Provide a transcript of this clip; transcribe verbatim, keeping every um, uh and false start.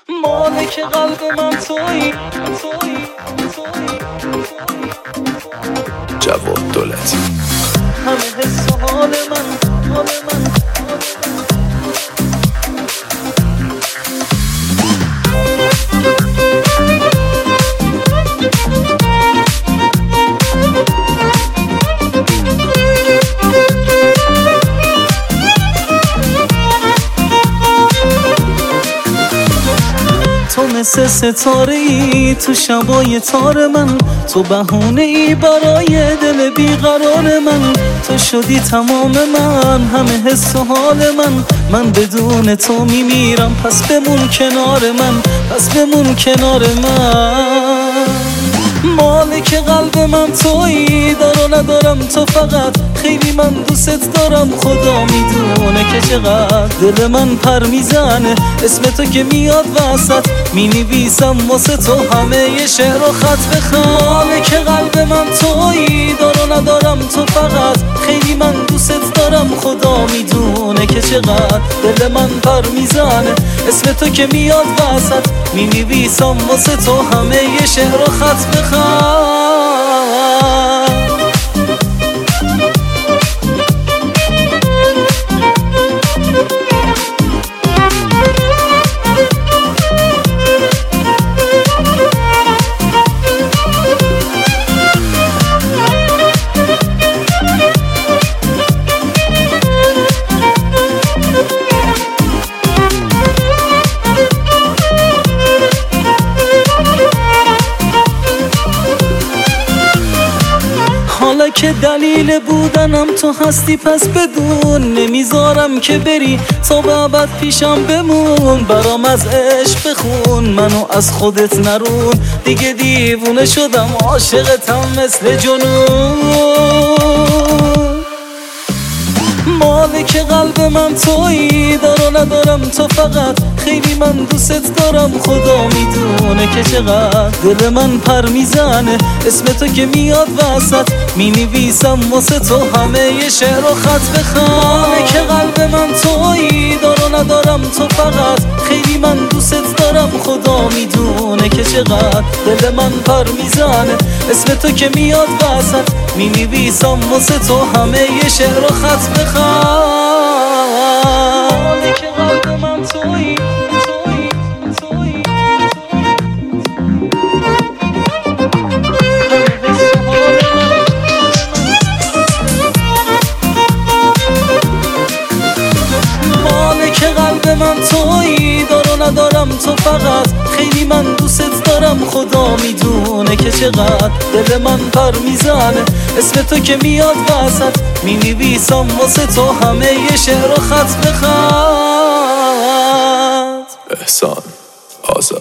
مالک قلب من تویی تویی تویی جواد دولتی. همه حس و حال من حال من تو مثل ستاره ای تو شبای تار من، تو بهونه ای برای دل بیقرار من. تو شدی تمام من، همه حس و حال من. من بدون تو میمیرم، پس بمون کنار من، پس بمون کنار من. مالک قلب من تویی، دار و ندارم تو فقط. خیلی من دوست دارم، خدا میدونه که چقدر دل من پر میزنه. اسم تو که میاد وسط، می نویسم واسه تو همه یه شعر و خط بخوام. مالک قلب من تویی، دار و ندارم تو فقط. خیلی من دوست دارم، خدا میدونه که چقدر دل من پر میزنه. اسم تو که میاد وسط، می نویسم واسه تو همه یه شعر و خط بخوام. حالا که دلیل بودنم تو هستی، پس بدون نمیذارم که بری، تا به ابد پیشم بمون. برام از عشق بخون، منو از خودت نرون. دیگه دیوونه شدم، عاشقتم مثل جنون. مالک قلب من تویی، دار و ندارم تو فقط. خیلی من دوست دارم، خدا میدونه که چقدر دل من پر میزنه. اسم تو که میاد وسط، می نویسم واسه تو همه یه شعر و خط بخوام. مالک قلب من تویی، دار و ندارم تو فقط. خیلی من دوست دارم، خدا میدونه که چقدر دل من پر میزنه. اسم تو که میاد وسط، می نویسم واسه تو همه یه شعر و خط بخوام. مالک قلب من تویی تویی تویی مالک قلب من تویی، دار و ندارم تو فقط. خیلی من دوست دارم، خدا میدونه که چقدر دل من پر میزنه. اسم تو که میاد وسط، می نویسم واسه تو همه یه شعر و خط بخواد. احسان آزاد.